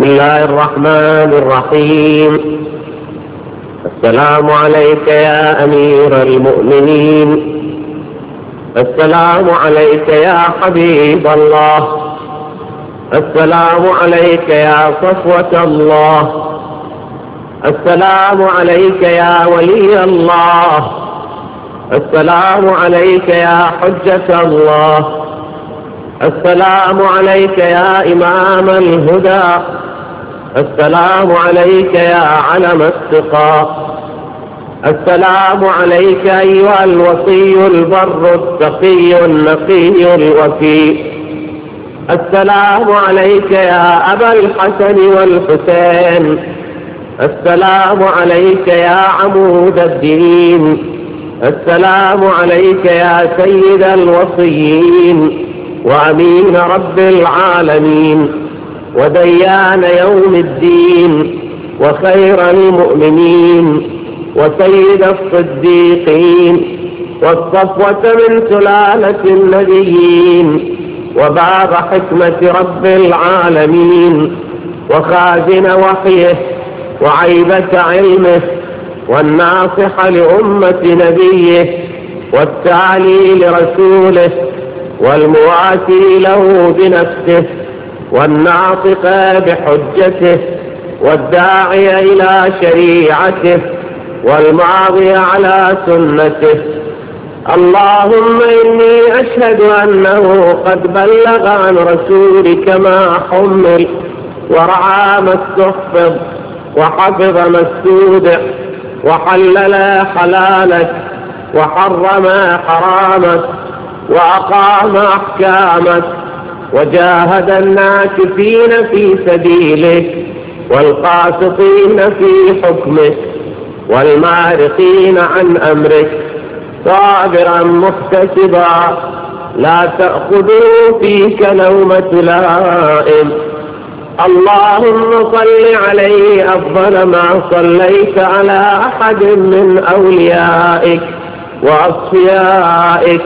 الله الرحمن الرحيم. السلام عليك يا أمير المؤمنين. السلام عليك يا حبيب الله. السلام عليك يا صفوة الله. السلام عليك يا ولي الله. السلام عليك يا حجة الله. السلام عليك يا إمام الهدى. السلام عليك يا علم التقى. السلام عليك أيها الوصي البر التقي النقي الوفي. السلام عليك يا أبا الحسن والحسين. السلام عليك يا عمود الدين. السلام عليك يا سيد الوصيين وأمين رب العالمين وديان يوم الدين وخير المؤمنين وسيد الصديقين والصفوة من سلالة النبيين وباب حكمة رب العالمين وخازن وحيه وعيبة علمه والناصح لأمة نبيه والتالي لرسوله والمواسي له بنفسه والناطق بحجته والداعي إلى شريعته والماضي على سنته. اللهم إني أشهد أنه قد بلغ عن رسولك ما حمل ورعى ما استحفظ وحفظ ما استودع وحلل حلالك وحرم حرامك وأقام أحكامك وجاهد الناكفين في سبيلك والقاسطين في حكمك والمارقين عن أمرك صابرا محتسبا لا تأخذه فيك نومة لائم. اللهم صل عليه أفضل ما صليت على أحد من أوليائك وأصفيائك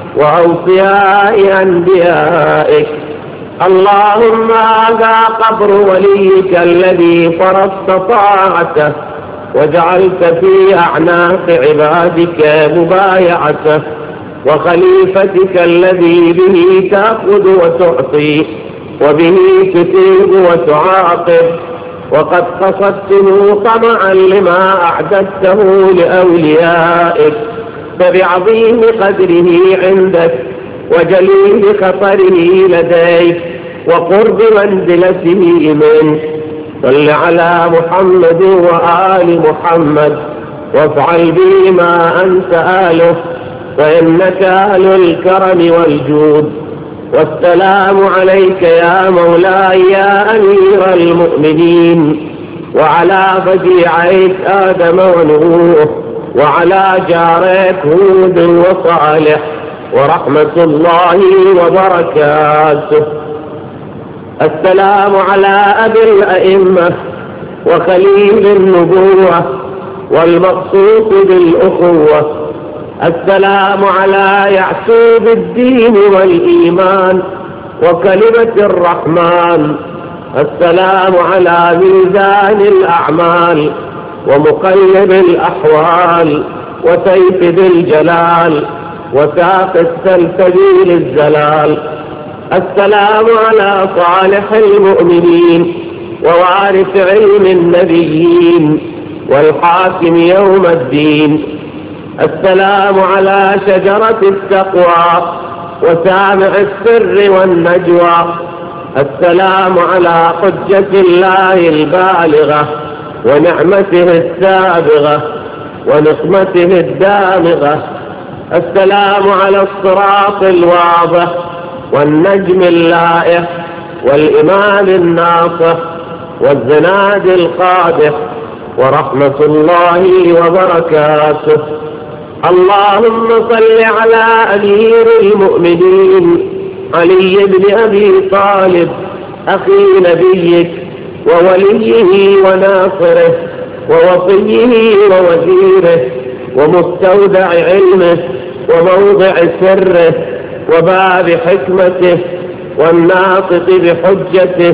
وأوصياء أنبيائك. اللهم هذا قبر وليك الذي فرضت طاعته وجعلت في أعناق عبادك مبايعته وخليفتك الذي به تأخذ وتعطي وبه تثيب وتعاقب وقد قصدته طمعا لما أعددته لأوليائك فبعظيم قدره عندك وجليل خطره لديك وقرب منزلته منك صل على محمد وآل محمد وافعل بي ما أنت آله فإنك أهل الكرم والجود. والسلام عليك يا مولاي يا أمير المؤمنين وعلى بديعيك آدم ونوح وعلى جاريك هود وصالح ورحمة الله وبركاته. السلام على أبي الأئمة وخليل النبوة والمقصود بالأخوة. السلام على يعقوب الدين والإيمان وكلمة الرحمن. السلام على ميزان الأعمال ومقلب الأحوال وسيف ذي الجلال وساق السلسبيل الزلال. السلام على صالح المؤمنين ووارث علم النبيين والحاكم يوم الدين. السلام على شجرة التقوى وسامع السر والنجوى. السلام على حجة الله البالغة ونعمته السابغة ونقمته الدامغة. السلام على الصراط الواضح والنجم اللائح والإمام الناصح والزناد القادح ورحمة الله وبركاته. اللهم صل على أمير المؤمنين علي بن أبي طالب أخي نبيك ووليه وناصره ووصيه ووزيره ومستودع علمه وموضع سره وباب حكمته والناطق بحجته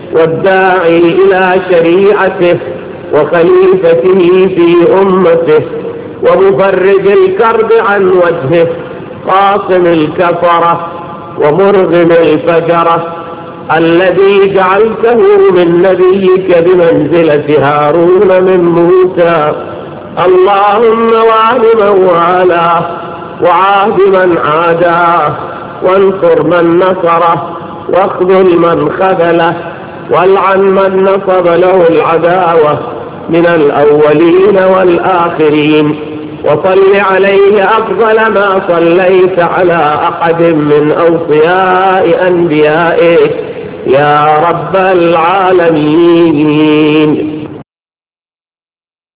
والداعي إلى شريعته وخليفته في أمته ومفرج الكرب عن وجهه قاصم الكفرة ومرغم الفجرة الذي جعلته من نبيك بمنزلة هارون من موسى. اللهم وعد من والاه وعاد من عاداه وانصر من نصره واخذل من خذله والعن من نصب له العداوة من الأولين والآخرين، وصل عليه أفضل ما صليت على أحد من أوصياء أنبيائك يا رب العالمين.